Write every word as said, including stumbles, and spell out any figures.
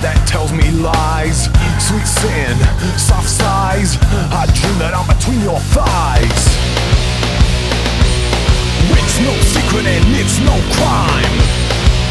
that tells me lies. Sweet sin, soft sighs, I dream that I'm between your thighs. It's no secret and it's no crime.